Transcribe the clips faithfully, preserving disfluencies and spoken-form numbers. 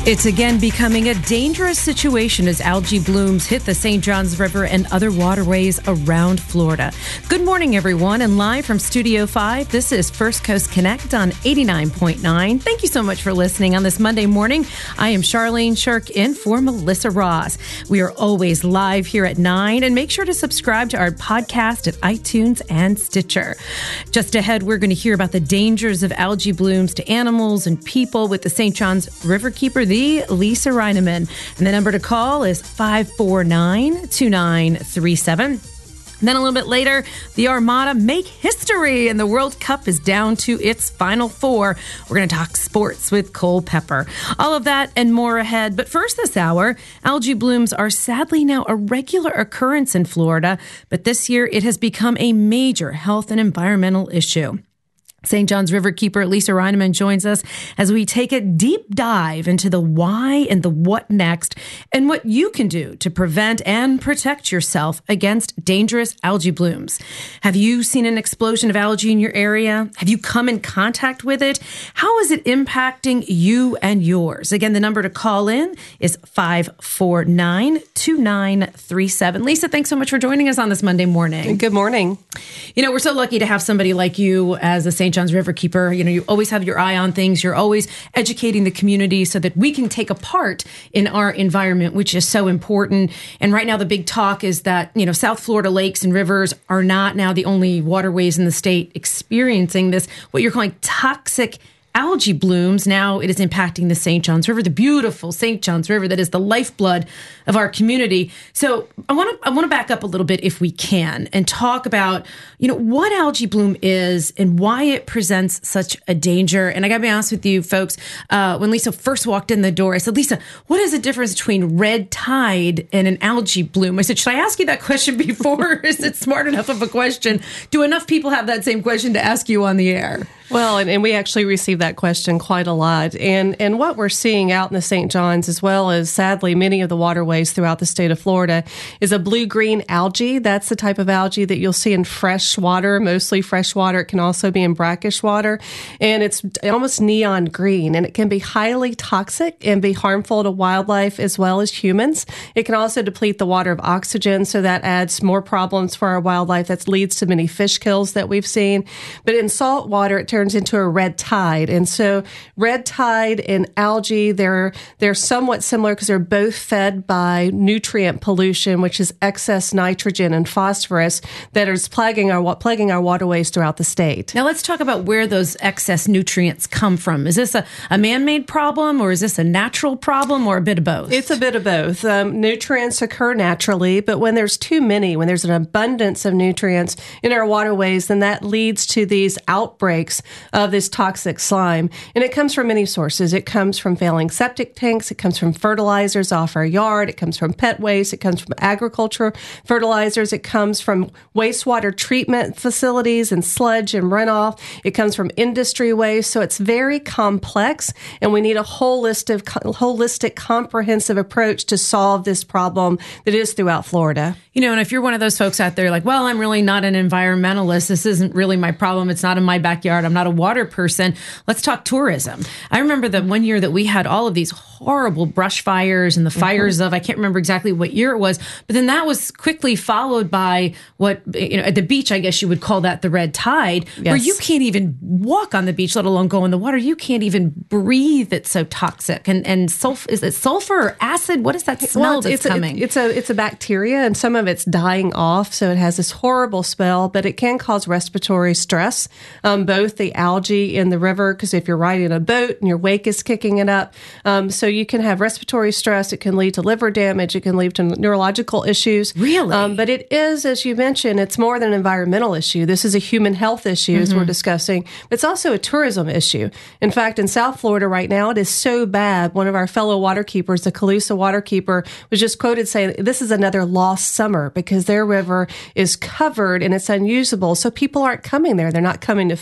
It's again becoming a dangerous situation as algae blooms hit the Saint Johns River and other waterways around Florida. Good morning, everyone, and live from Studio five, this is First Coast Connect on eighty-nine point nine. Thank you so much for listening on this Monday morning. I am Charlene Shirk in for Melissa Ross. We are always live here at nine, and make sure to subscribe to our podcast at iTunes and Stitcher. Just ahead, we're going to hear about the dangers of algae blooms to animals and people with the Saint Johns Riverkeeper, the Lisa Reineman. And the number to call is five four nine, two nine three seven. And then a little bit later, the Armada make history and the World Cup is down to its final four. We're going to talk sports with Cole Pepper. All of that and more ahead. But first this hour, algae blooms are sadly now a regular occurrence in Florida. But this year, it has become a major health and environmental issue. Saint Johns Riverkeeper Lisa Reineman joins us as we take a deep dive into the why and the what next and what you can do to prevent and protect yourself against dangerous algae blooms. Have you seen an explosion of algae in your area? Have you come in contact with it? How is it impacting you and yours? Again, the number to call in is five four nine, two nine three seven. Lisa, thanks so much for joining us on this Monday morning. Good morning. You know, we're so lucky to have somebody like you as a Saint Johns Riverkeeper. You know, you always have your eye on things. You're always educating the community so that we can take a part in our environment, which is so important. And right now, the big talk is that, you know, South Florida lakes and rivers are not now the only waterways in the state experiencing this, what you're calling toxic algae blooms. Now it is impacting the Saint Johns River, the beautiful Saint Johns River that is the lifeblood of our community. So I want to I want to back up a little bit if we can and talk about, you know, what algae bloom is and why it presents such a danger. And I got to be honest with you, folks, uh, when Lisa first walked in the door, I said, Lisa, what is the difference between red tide and an algae bloom? I said, should I ask you that question before? Is it smart enough of a question? Do enough people have that same question to ask you on the air? Well, and, and we actually receive that question quite a lot. And and what we're seeing out in the Saint Johns, as well as sadly many of the waterways throughout the state of Florida, is a blue-green algae. That's the type of algae that you'll see in fresh water, mostly fresh water. It can also be in brackish water. And it's almost neon green, and it can be highly toxic and be harmful to wildlife as well as humans. It can also deplete the water of oxygen, so that adds more problems for our wildlife. That leads to many fish kills that we've seen. But in salt water, it turns into a red tide. And so red tide and algae, they're they're somewhat similar because they're both fed by nutrient pollution, which is excess nitrogen and phosphorus that is plaguing our plaguing our waterways throughout the state. Now let's talk about where those excess nutrients come from. Is this a, a man-made problem, or is this a natural problem, or a bit of both? It's a bit of both. Um, nutrients occur naturally, but when there's too many, when there's an abundance of nutrients in our waterways, then that leads to these outbreaks of this toxic slime. And it comes from many sources. It comes from failing septic tanks. It comes from fertilizers off our yard. It comes from pet waste. It comes from agriculture fertilizers. It comes from wastewater treatment facilities and sludge and runoff. It comes from industry waste. So it's very complex, and we need a holistic, holistic, comprehensive approach to solve this problem that is throughout Florida. You know, and if you're one of those folks out there like, well, I'm really not an environmentalist. This isn't really my problem. It's not in my backyard. I'm not a water person. Let's talk tourism. I remember that one year that we had all of these horrible brush fires and the fires mm-hmm. of, I can't remember exactly what year it was, but then that was quickly followed by what, you know, at the beach, I guess you would call that the red tide, yes. where you can't even walk on the beach, let alone go in the water. You can't even breathe. It's so toxic. And, and sulfur, is it sulfur or acid? What is that smell well, that's it's coming? A, it's a, it's a bacteria, and some of it's dying off. So it has this horrible smell, but it can cause respiratory stress, um, both the algae in the river, because if you're riding a boat and your wake is kicking it up, um, so you can have respiratory stress. It can lead to liver damage. It can lead to neurological issues. Really? Um, but it is, as you mentioned, it's more than an environmental issue. This is a human health issue, mm-hmm. as we're discussing. It's also a tourism issue. In fact, in South Florida right now, it is so bad. One of our fellow waterkeepers, the Calusa waterkeeper, was just quoted saying, this is another lost summer because their river is covered and it's unusable. So people aren't coming there. They're not coming to fish. They're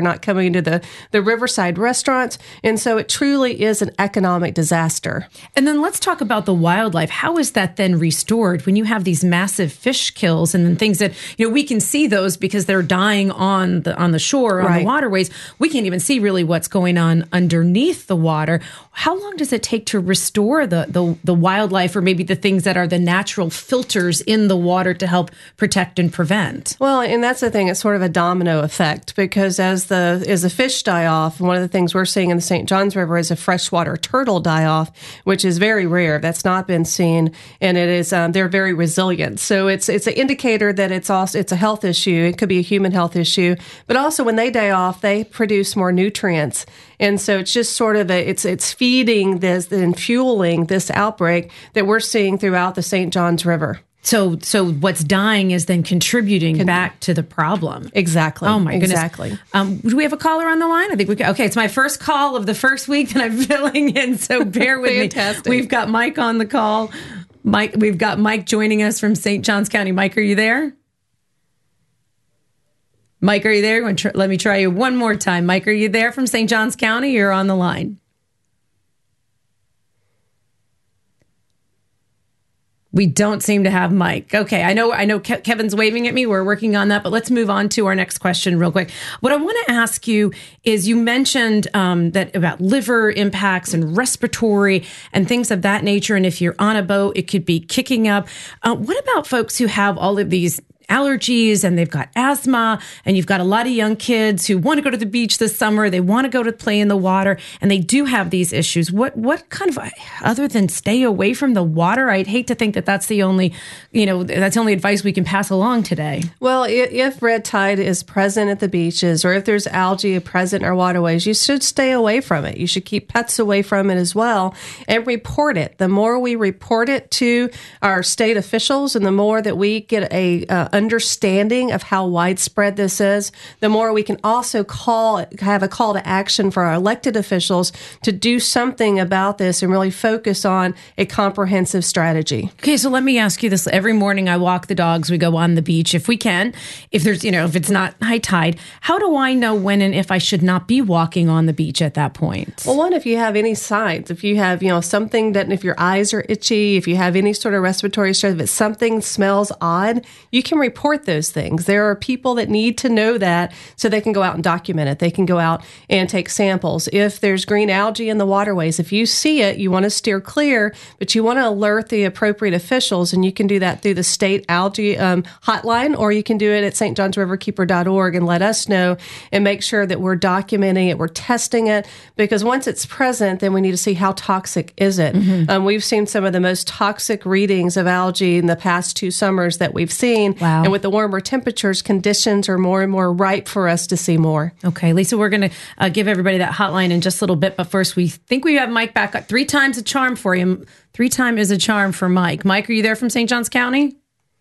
not coming into the, the riverside restaurants. And so it truly is an economic disaster. And then let's talk about the wildlife. How is that then restored when you have these massive fish kills and then things that, you know, we can see those because they're dying on the on the shore, on right. the waterways. We can't even see really what's going on underneath the water. How long does it take to restore the, the, the wildlife, or maybe the things that are the natural filters in the water to help protect and prevent? Well, and that's the thing. It's sort of a domino effect, because as the as the fish die off, and one of the things we're seeing in the Saint Johns River is a freshwater turtle die off, which is very rare. That's not been seen, and it is um, they're very resilient. So it's it's an indicator that it's also it's a health issue. It could be a human health issue, but also when they die off, they produce more nutrients. And so it's just sort of a, it's it's feeding this and fueling this outbreak that we're seeing throughout the Saint Johns River. So so what's dying is then contributing Con- back to the problem. Exactly. Oh, my goodness. Exactly. Um, do we have a caller on the line? I think we can. Okay, it's my first call of the first week that I'm filling in, so bear with Fantastic. me. We've got Mike on the call. Mike, we've got Mike joining us from Saint Johns County. Mike, are you there? Mike, are you there? Let me try you one more time. Mike, are you there from Saint Johns County? You're on the line. We don't seem to have Mike. Okay, I know I know Ke- Kevin's waving at me. We're working on that, but let's move on to our next question real quick. What I want to ask you is, you mentioned um, that about liver impacts and respiratory and things of that nature. And if you're on a boat, it could be kicking up. Uh, what about folks who have all of these allergies and they've got asthma, and you've got a lot of young kids who want to go to the beach this summer, they want to go to play in the water, and they do have these issues? What what kind of, other than stay away from the water, I'd hate to think that that's the only, you know, that's the only advice we can pass along today. Well, if red tide is present at the beaches, or if there's algae present in our waterways, you should stay away from it. You should keep pets away from it as well, and report it. The more we report it to our state officials, and the more that we get a uh, understanding of how widespread this is, the more we can also call have a call to action for our elected officials to do something about this and really focus on a comprehensive strategy. Okay, so let me ask you this. Every morning I walk the dogs, we go on the beach if we can. If there's, you know, if it's not high tide, how do I know when and if I should not be walking on the beach at that point? Well, one, if you have any signs, if you have, you know, something that, if your eyes are itchy, if you have any sort of respiratory stress, if something smells odd, you can report those things. There are people that need to know that so they can go out and document it. They can go out and take samples. If there's green algae in the waterways, if you see it, you want to steer clear, but you want to alert the appropriate officials, and you can do that through the state algae um, hotline, or you can do it at st johns river keeper dot org and let us know and make sure that we're documenting it, we're testing it, because once it's present, then we need to see how toxic is it. Mm-hmm. Um, we've seen some of the most toxic readings of algae in the past two summers that we've seen. Wow. And with the warmer temperatures, conditions are more and more ripe for us to see more. Okay, Lisa, we're going to uh, give everybody that hotline in just a little bit. But first, we think we have Mike back up. Three times a charm for you. Three time is a charm for Mike. Mike, are you there from Saint Johns County?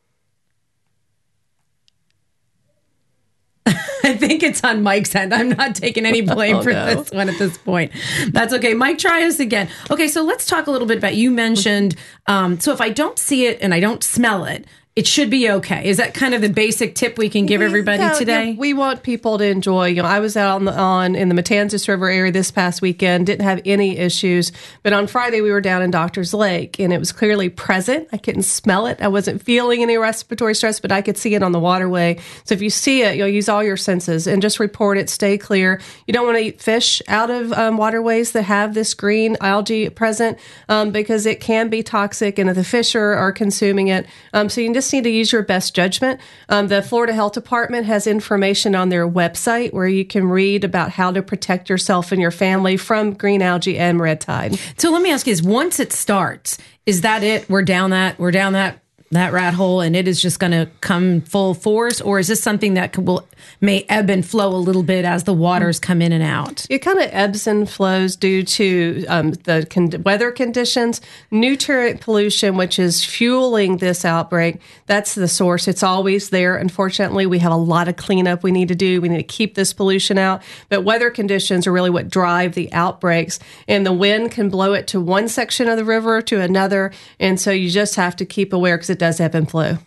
I think it's on Mike's end. I'm not taking any blame oh, for no. this one at this point. That's okay. Mike, try us again. Okay, so let's talk a little bit about, you mentioned, um, so if I don't see it and I don't smell it, it should be okay. Is that kind of the basic tip we can give everybody yeah, today? Yeah, we want people to enjoy. You know, I was out on, the, on in the Matanzas River area this past weekend, didn't have any issues. But on Friday, we were down in Doctor's Lake, and it was clearly present. I couldn't smell it. I wasn't feeling any respiratory stress, but I could see it on the waterway. So if you see it, you'll use all your senses and just report it. Stay clear. You don't want to eat fish out of um, waterways that have this green algae present um, because it can be toxic, and if the fish are, are consuming it, um, so you can just need to use your best judgment. Um, the Florida Health Department has information on their website where you can read about how to protect yourself and your family from green algae and red tide. So let me ask you, is once it starts, is that it? We're down that, we're down that, that rat hole, and it is just going to come full force? Or is this something that could, will may ebb and flow a little bit as the waters come in and out? It kind of ebbs and flows due to um, the con- weather conditions, nutrient pollution, which is fueling this outbreak. That's the source. It's always there. Unfortunately, we have a lot of cleanup we need to do. We need to keep this pollution out. But weather conditions are really what drive the outbreaks. And the wind can blow it to one section of the river to another. And so you just have to keep aware, because it does ebb and flow.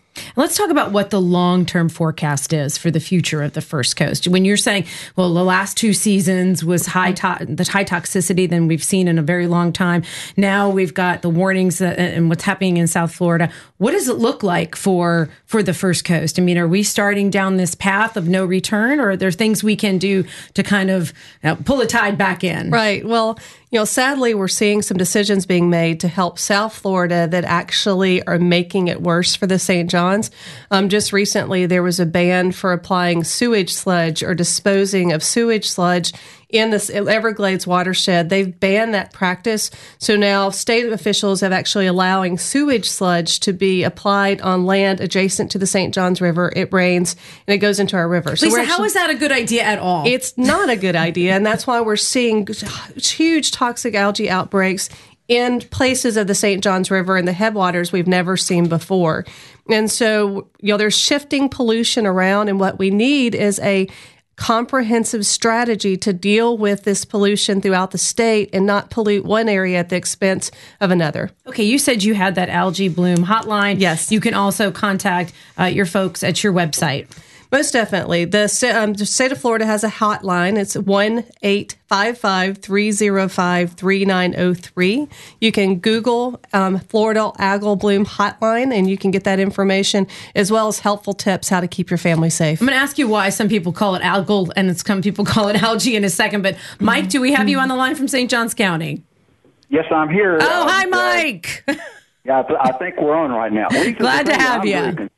Let's talk about what the long-term forecast is for the future of the First Coast. When you're saying, well, the last two seasons was high to- the high toxicity than we've seen in a very long time. Now we've got the warnings and what's happening in South Florida. What does it look like for for the First Coast? I mean, are we starting down this path of no return, or are there things we can do to kind of you know, pull the tide back in? Right. Well, you know, sadly, we're seeing some decisions being made to help South Florida that actually are making it worse for the Saint Johns. Um, just recently, there was a ban for applying sewage sludge or disposing of sewage sludge in the Everglades watershed. They've banned that practice. So now state officials have actually allowing sewage sludge to be applied on land adjacent to the Saint Johns River. It rains and it goes into our river. So Lisa, actually, how is that a good idea at all? It's not a good idea. And that's why we're seeing huge toxic algae outbreaks in places of the Saint Johns River and the headwaters we've never seen before. And so, you know, there's shifting pollution around, and what we need is a comprehensive strategy to deal with this pollution throughout the state and not pollute one area at the expense of another. Okay, you said you had that algae bloom hotline. Yes. You can also contact uh, your folks at your website. Most definitely. The, um, the state of Florida has a hotline. It's one eight five five, three oh five, three nine oh three. You can Google um, Florida Algal Bloom Hotline, and you can get that information, as well as helpful tips how to keep your family safe. I'm going to ask you why some people call it algal and some people call it algae in a second. But, Mike, do we have you on the line from Saint Johns County? Yes, I'm here. Oh, um, hi, Mike. Uh, yeah, I think we're on right now. Lisa, glad to have you.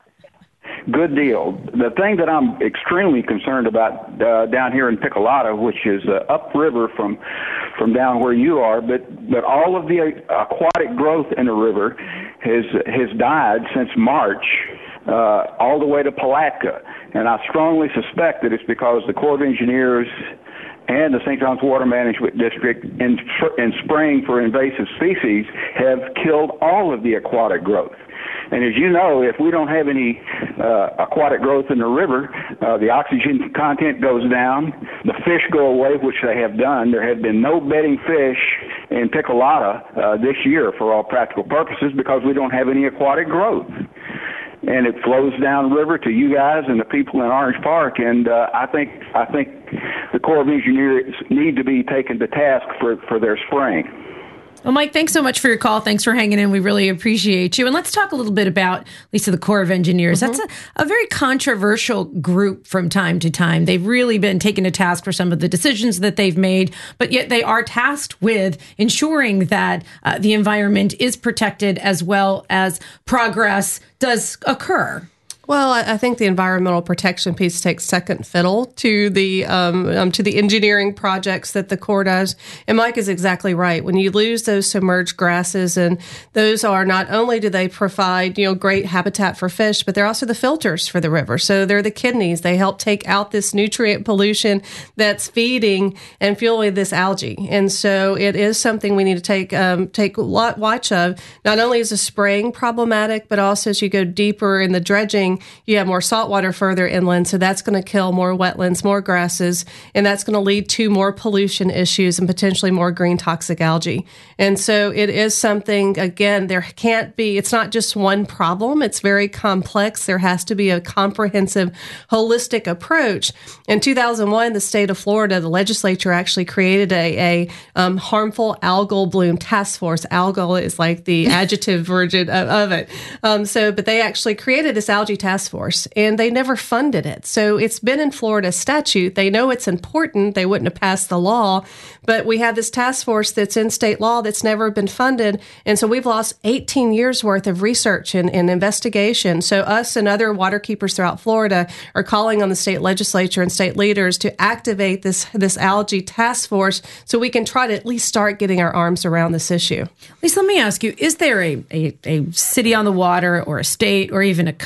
Good deal. The thing that I'm extremely concerned about uh, down here in Piccolata, which is uh, upriver from from down where you are, but but all of the aquatic growth in the river has has died since March, uh, all the way to Palatka, and I strongly suspect that it's because the Corps of Engineers and the Saint Johns Water Management District, in, in spraying for invasive species, have killed all of the aquatic growth. And as you know, if we don't have any uh, aquatic growth in the river, uh, the oxygen content goes down, the fish go away, which they have done. There have been no bedding fish in Piccolata uh, this year for all practical purposes because we don't have any aquatic growth. And it flows downriver to you guys and the people in Orange Park. And uh, I think I think the Corps of Engineers need to be taken to task for, for their spraying. Well, Mike, thanks so much for your call. Thanks for hanging in. We really appreciate you. And let's talk a little bit about, Lisa, the Corps of Engineers. Mm-hmm. That's a, a very controversial group from time to time. They've really been taken to task for some of the decisions that they've made, but yet they are tasked with ensuring that uh, the environment is protected as well as progress does occur. Well, I think the environmental protection piece takes second fiddle to the um, um, to the engineering projects that the Corps does. And Mike is exactly right. When you lose those submerged grasses, and those are not only do they provide you know great habitat for fish, but they're also the filters for the river. So they're the kidneys. They help take out this nutrient pollution that's feeding and fueling this algae. And so it is something we need to take um, take a lot watch of. Not only is the spraying problematic, but also as you go deeper in the dredging, you have more saltwater further inland, so that's going to kill more wetlands, more grasses, and that's going to lead to more pollution issues and potentially more green toxic algae. And so it is something, again, there can't be, it's not just one problem. It's very complex. There has to be a comprehensive, holistic approach. In two thousand one, the state of Florida, the legislature actually created a, a um, harmful algal bloom task force. Algal is like the adjective version of, of it. Um, so, but they actually created this algae task force, and they never funded it. So it's been in Florida statute. They know it's important. They wouldn't have passed the law, but we have this task force that's in state law that's never been funded. And so we've lost eighteen years worth of research and, and investigation. So us and other waterkeepers throughout Florida are calling on the state legislature and state leaders to activate this, this algae task force so we can try to at least start getting our arms around this issue. Lisa, let me ask you, is there a, a, a city on the water or a state or even a country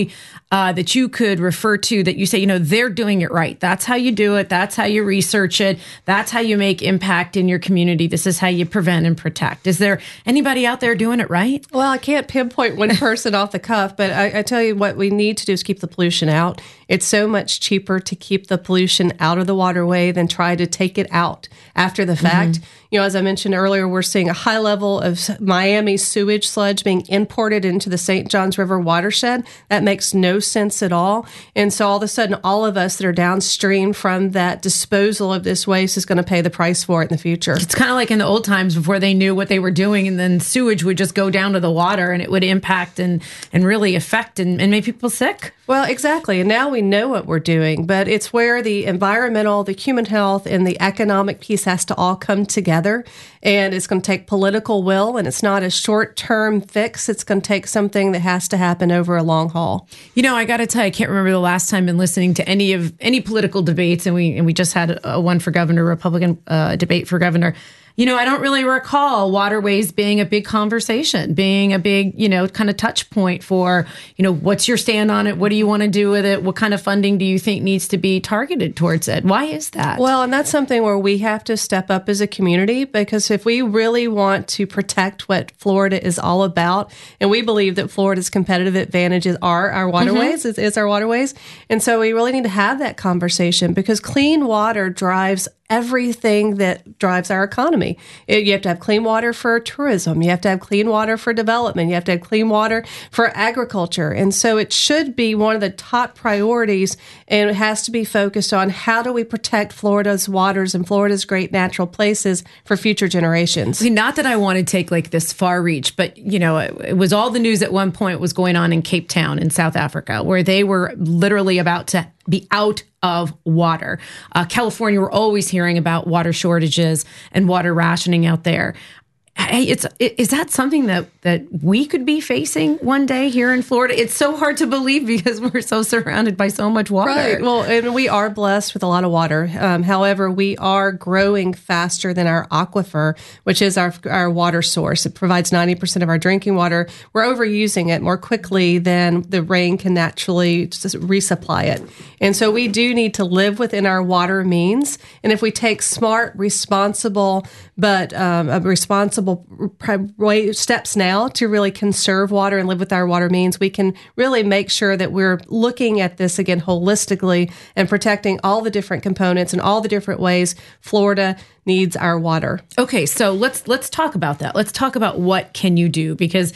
anybody uh, that you could refer to that you say, you know, they're doing it right. That's how you do it. That's how you research it. That's how you make impact in your community. This is how you prevent and protect. Is there anybody out there doing it right? Well, I can't pinpoint one person off the cuff, but I, I tell you what we need to do is keep the pollution out. It's so much cheaper to keep the pollution out of the waterway than try to take it out after the fact. Mm-hmm. You know, as I mentioned earlier, we're seeing a high level of Miami sewage sludge being imported into the Saint Johns River watershed. That makes no sense at all. And so all of a sudden, all of us that are downstream from that disposal of this waste is going to pay the price for it in the future. It's kind of like in the old times before they knew what they were doing, and then sewage would just go down to the water and it would impact and, and really affect and, and make people sick. Well, exactly. And now we know what we're doing, but it's where the environmental, the human health, and the economic piece has to all come together. And it's going to take political will, and it's not a short-term fix. It's going to take something that has to happen over a long haul. You know, I got to tell you, I can't remember the last time in listening to any of any political debates, and we and we just had a, a one for governor, Republican uh, debate for governor. You know, I don't really recall waterways being a big conversation, being a big, you know, kind of touch point for, you know, what's your stand on it? What do you want to do with it? What kind of funding do you think needs to be targeted towards it? Why is that? Well, and that's something where we have to step up as a community, because if we really want to protect what Florida is all about, and we believe that Florida's competitive advantages are our waterways, mm-hmm. is, is our waterways. And so we really need to have that conversation, because clean water drives everything that drives our economy. It, you have to have clean water for tourism. You have to have clean water for development. You have to have clean water for agriculture. And so it should be one of the top priorities, and it has to be focused on how do we protect Florida's waters and Florida's great natural places for future generations. See, not that I want to take like this far reach, but, you know, it, it was all the news at one point was going on in Cape Town in South Africa, where they were literally about to be out of water. Uh, California, we're always hearing about water shortages and water rationing out there. Hey, it's is that something that, that we could be facing one day here in Florida? It's so hard to believe because we're so surrounded by so much water. Right. Well, and we are blessed with a lot of water. Um, however, we are growing faster than our aquifer, which is our our water source. It provides ninety percent of our drinking water. We're overusing it more quickly than the rain can naturally just resupply it. And so we do need to live within our water means. And if we take smart, responsible, but um, a responsible steps now to really conserve water and live with our water means, we can really make sure that we're looking at this again holistically and protecting all the different components and all the different ways Florida needs our water. Okay, so let's let's talk about that. Let's talk about what can you do, because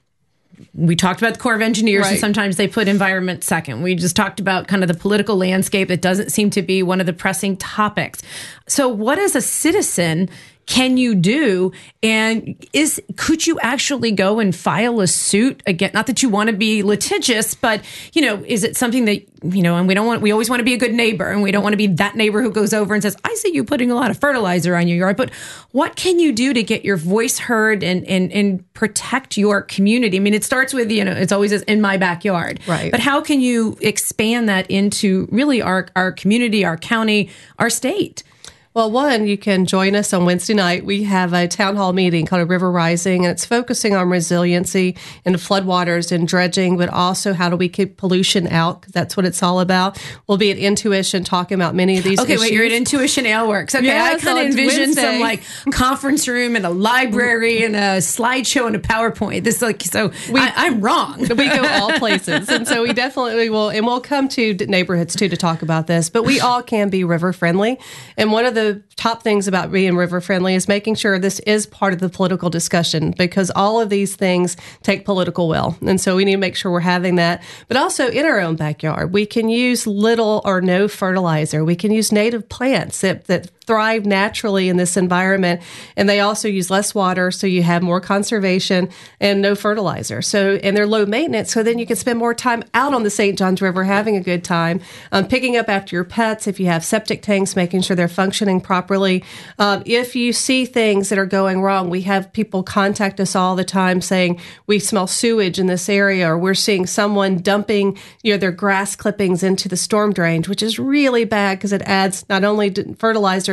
we talked about the Corps of Engineers, right, and sometimes they put environment second. We just talked about kind of the political landscape that doesn't seem to be one of the pressing topics. So what as a citizen can you do? And is could you actually go and file a suit again? Not that you want to be litigious, but, you know, is it something that, you know, and we don't want, we always want to be a good neighbor, and we don't want to be that neighbor who goes over and says, I see you putting a lot of fertilizer on your yard. But what can you do to get your voice heard and, and, and protect your community? I mean, it starts with, you know, it's always in my backyard. Right. But how can you expand that into really our, our community, our county, our state? Well, one, you can join us on Wednesday night. We have a town hall meeting called a River Rising, and it's focusing on resiliency in the floodwaters and dredging, but also how do we keep pollution out, because that's what it's all about. We'll be at Intuition talking about many of these okay, issues. Okay, wait, you're at Intuition Aleworks. Okay, yeah, I kind of so envision Wednesday. Some like conference room and a library and a slideshow and a PowerPoint. This like so we, I, I'm wrong. We go all places, and so we definitely will, and we'll come to neighborhoods too to talk about this. But we all can be river friendly, and one of the The top things about being river friendly is making sure this is part of the political discussion, because all of these things take political will. And so we need to make sure we're having that. But also in our own backyard, we can use little or no fertilizer. We can use native plants that, that thrive naturally in this environment. And they also use less water, so you have more conservation and no fertilizer. So, and they're low maintenance. So then you can spend more time out on the Saint Johns River having a good time, um, picking up after your pets. If you have septic tanks, making sure they're functioning properly. Um, if you see things that are going wrong, we have people contact us all the time saying, we smell sewage in this area, or we're seeing someone dumping, you know, their grass clippings into the storm drain, which is really bad because it adds not only fertilizer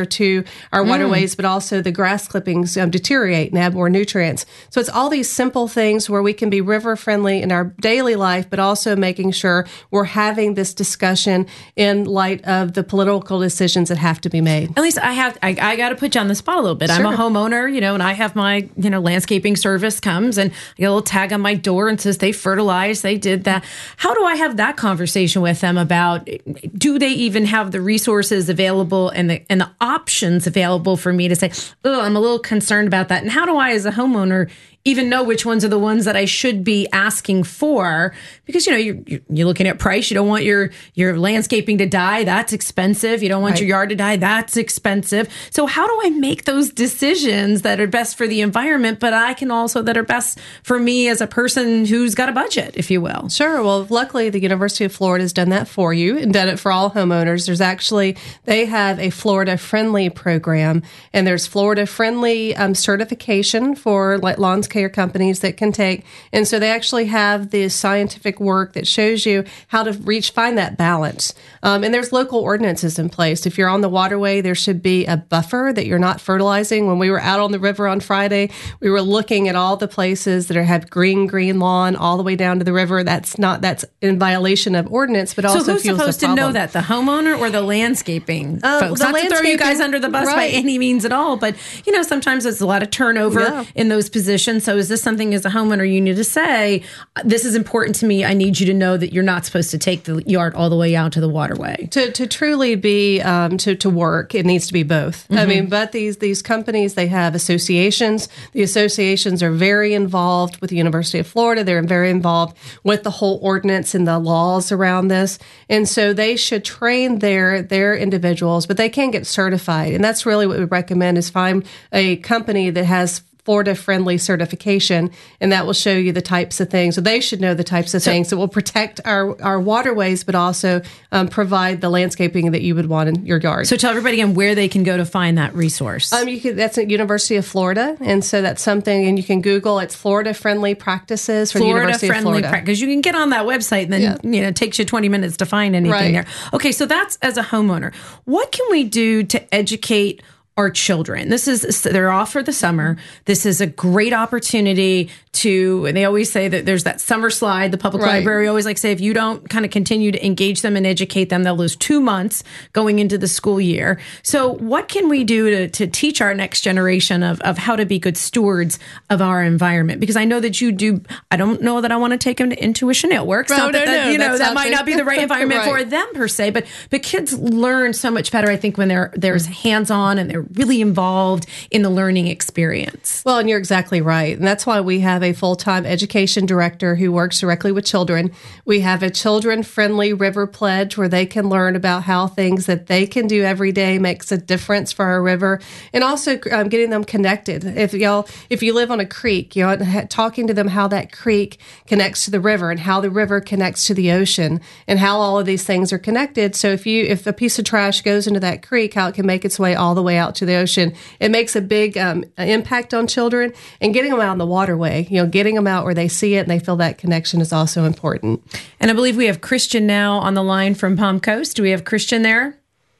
cancer to our Mm. waterways, but also the grass clippings um, deteriorate and have more nutrients. So it's all these simple things where we can be river friendly in our daily life, but also making sure we're having this discussion in light of the political decisions that have to be made. At least I have, I, I got to put you on the spot a little bit. Sure. I'm a homeowner, you know, and I have my, you know, landscaping service comes and I get a little tag on my door and says they fertilized, they did that. How do I have that conversation with them about, do they even have the resources available and the, and the options available for me to say, oh, I'm a little concerned about that. And how do I, as a homeowner, even know which ones are the ones that I should be asking for? Because, you know, you're, you're looking at price. You don't want your, your landscaping to die. That's expensive. You don't want Right. your yard to die. That's expensive. So how do I make those decisions that are best for the environment, but I can also, that are best for me as a person who's got a budget, if you will? Sure. Well, luckily, the University of Florida has done that for you and done it for all homeowners. There's actually, they have a Florida Friendly program, and there's Florida Friendly um, certification for like lawn care companies that can take. And so they actually have this scientific work that shows you how to reach, find that balance. Um, and there's local ordinances in place. If you're on the waterway, there should be a buffer that you're not fertilizing. When we were out on the river on Friday, we were looking at all the places that are, have green, green lawn all the way down to the river. That's not, that's in violation of ordinance, but also So who's fuels supposed the to know problem. that? The homeowner or the landscaping Uh, folks? the Not to throw you guys landscaping- under the bus by right. any means at all, but, you know, sometimes there's a lot of turnover Yeah. in those positions. So is this something as a homeowner you need to say, this is important to me. I need you to know that you're not supposed to take the yard all the way out to the waterway. To, to truly be um, to to work, it needs to be both. Mm-hmm. I mean, but these these companies, they have associations. The associations are very involved with the University of Florida. They're very involved with the whole ordinance and the laws around this, and so they should train their their individuals. But they can get certified, and that's really what we recommend: is find a company that has Florida Friendly certification, and that will show you the types of things. So they should know the types of So- things that will protect our, our waterways, but also um, provide the landscaping that you would want in your yard. So tell everybody again where they can go to find that resource. Um, you can, that's at University of Florida, and so that's something, and you can Google, it's Florida Friendly Practices for the Florida University friendly of Florida. because you can get on that website and then Yeah. you know it takes you twenty minutes to find anything Right. there. Okay, so that's as a homeowner. What can we do to educate our children? This is, they're off for the summer. This is a great opportunity to, and they always say that there's that summer slide. The public Right. library always like say, if you don't kind of continue to engage them and educate them, they'll lose two months going into the school year. So what can we do to, to teach our next generation of, of how to be good stewards of our environment? Because I know that you do, I don't know that I want to take them to Intuition Network. No, Not that no, that, no, you know, that's that not might the- not be the right environment for Right. them per se, but, but kids learn so much better, I think, when they're, there's hands-on and they're really involved in the learning experience. Well, and you're exactly right. And that's why we have a full-time education director who works directly with children. We have a children-friendly river pledge where they can learn about how things that they can do every day makes a difference for our river, and also um, getting them connected. If y'all, if you live on a creek, you know, ha- talking to them how that creek connects to the river and how the river connects to the ocean and how all of these things are connected. So if you, if a piece of trash goes into that creek, how it can make its way all the way out to the ocean, it makes a big um, impact on children. And getting them out in the waterway, you know, getting them out where they see it and they feel that connection is also important. And I believe we have Christian now on the line from Palm Coast. Do we have Christian there?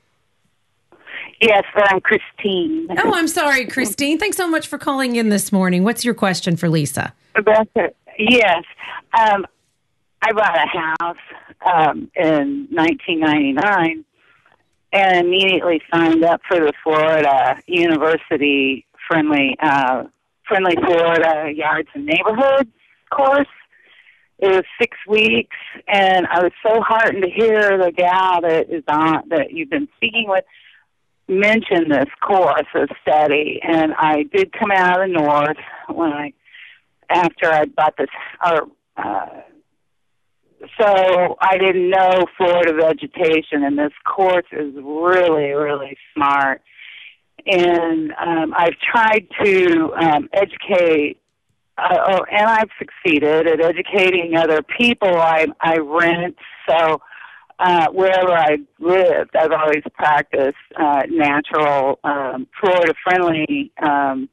Yes, I'm Christine. Oh, I'm sorry, Christine. Thanks so much for calling in this morning. What's your question for Lisa? That's it. Yes. Um, I bought a house um, in nineteen ninety-nine and immediately signed up for the Florida University Friendly uh, Friendly Florida Yards and Neighborhoods course. It was six weeks, and I was so heartened to hear the gal that is on that you've been speaking with mention this course of study. And I did come out of the north when I after I bought this, or uh, so I didn't know Florida vegetation, and this course is really, really smart. And um, I've tried to um, educate, uh, oh, and I've succeeded at educating other people. I, I rent, so uh, wherever I lived, I've always practiced uh, natural, um, Florida-friendly um,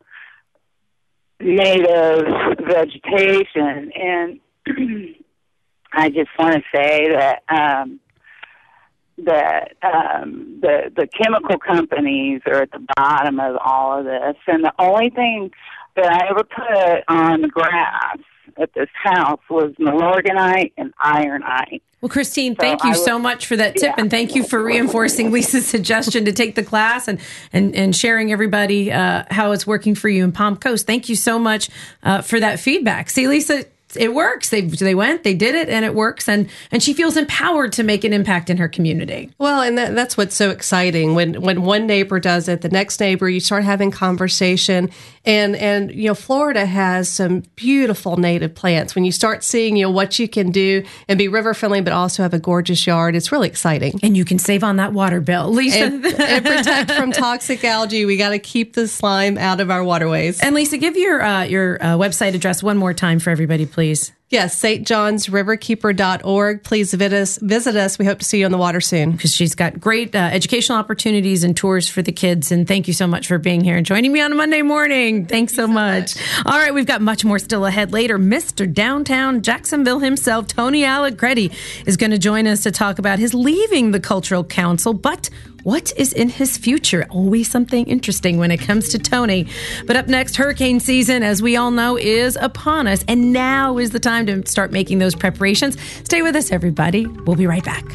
native vegetation. And I just want to say that um, that um, the the chemical companies are at the bottom of all of this, and the only thing that I ever put on the grass at this house was Milorganite and ironite. Well, Christine, So thank you I would- so much for that tip, Yeah. and thank you for reinforcing Lisa's suggestion to take the class and and, and sharing everybody uh, how it's working for you in Palm Coast. Thank you so much uh, for that feedback. See, Lisa, it works. They they went, they did it, and it works, and and she feels empowered to make an impact in her community. Well, and that, that's what's so exciting. When when one neighbor does it, the next neighbor, you start having conversation. And, and you know, Florida has some beautiful native plants. When you start seeing, you know, what you can do and be river friendly, but also have a gorgeous yard, it's really exciting. And you can save on that water bill. Lisa. And, and protect from toxic algae. We got to keep the slime out of our waterways. And Lisa, give your uh, your uh, website address one more time for everybody, please. Yes, Saint Johns River Keeper dot org. Please visit us. Visit us. We hope to see you on the water soon. Because she's got great uh, educational opportunities and tours for the kids. And thank you so much for being here and joining me on a Monday morning. Thanks so much. All right, we've got much more still ahead later. Mister Downtown Jacksonville himself, Tony Allegretti, is going to join us to talk about his leaving the Cultural Council, but what is in his future? Always something interesting when it comes to Tony. But up next, hurricane season, as we all know, is upon us. And now is the time to start making those preparations. Stay with us, everybody. We'll be right back.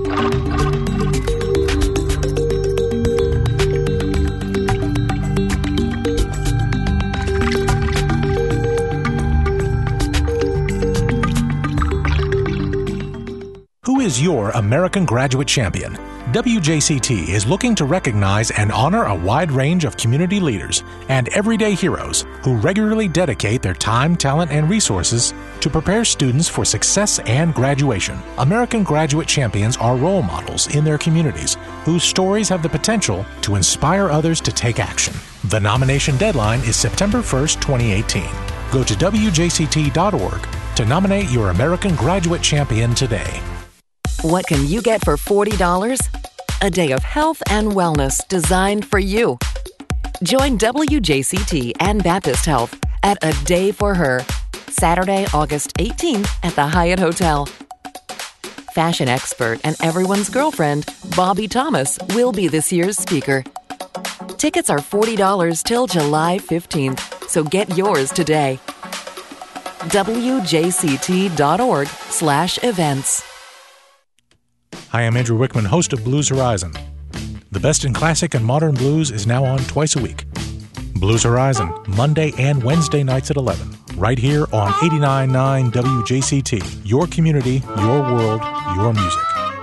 Who is your American Graduate Champion? W J C T is looking to recognize and honor a wide range of community leaders and everyday heroes who regularly dedicate their time, talent, and resources to prepare students for success and graduation. American Graduate Champions are role models in their communities whose stories have the potential to inspire others to take action. The nomination deadline is September first, twenty eighteen. Go to W J C T dot org to nominate your American Graduate Champion today. What can you get for forty dollars? A day of health and wellness designed for you. Join W J C T and Baptist Health at A Day for Her, Saturday, August eighteenth at the Hyatt Hotel. Fashion expert and everyone's girlfriend, Bobby Thomas, will be this year's speaker. Tickets are forty dollars till July fifteenth, so get yours today. W J C T dot org slash events. Hi, I'm Andrew Wickman, host of Blues Horizon. The best in classic and modern blues is now on twice a week. Blues Horizon, Monday and Wednesday nights at eleven, right here on eighty-nine point nine W J C T. Your community, your world, your music.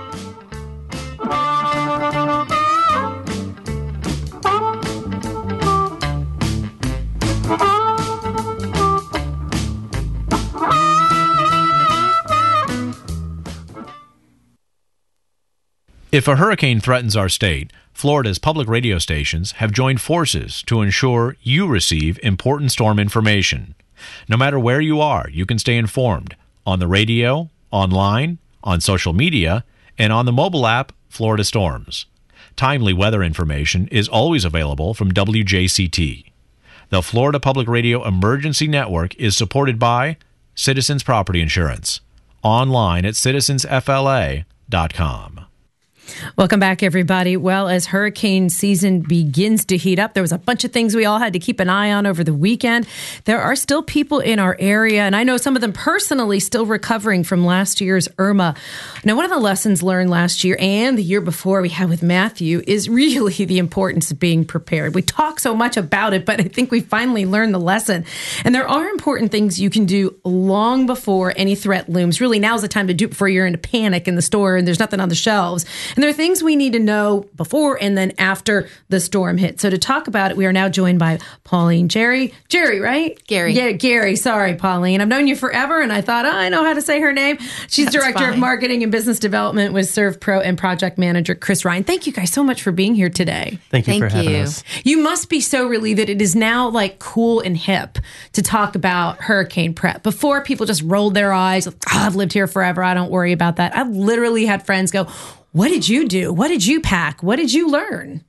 If a hurricane threatens our state, Florida's public radio stations have joined forces to ensure you receive important storm information. No matter where you are, you can stay informed on the radio, online, on social media, and on the mobile app Florida Storms. Timely weather information is always available from W J C T. The Florida Public Radio Emergency Network is supported by Citizens Property Insurance. Online at citizens f l a dot com. Welcome back, everybody. Well, as hurricane season begins to heat up, there was a bunch of things we all had to keep an eye on over the weekend. There are still people in our area, and I know some of them personally still recovering from last year's Irma. Now, one of the lessons learned last year and the year before we had with Matthew is really the importance of being prepared. We talk so much about it, but I think we finally learned the lesson. And there are important things you can do long before any threat looms. Really, now's the time to do it before you're in a panic in the store and there's nothing on the shelves. And there are things we need to know before and then after the storm hits. So to talk about it, we are now joined by Pauline Jerry. Jerry, right? Gary. Yeah, Gary. Sorry, Pauline. I've known you forever, and I thought, oh, I know how to say her name. She's That's Director fine. of Marketing and Business Development with ServPro and Project Manager Chris Ryan. Thank you guys so much for being here today. Thank you Thank for having you. us. You must be so relieved that it is now like cool and hip to talk about hurricane prep. Before, people just rolled their eyes. Oh, I've lived here forever. I don't worry about that. I've literally had friends go, what did you do? What did you pack? What did you learn?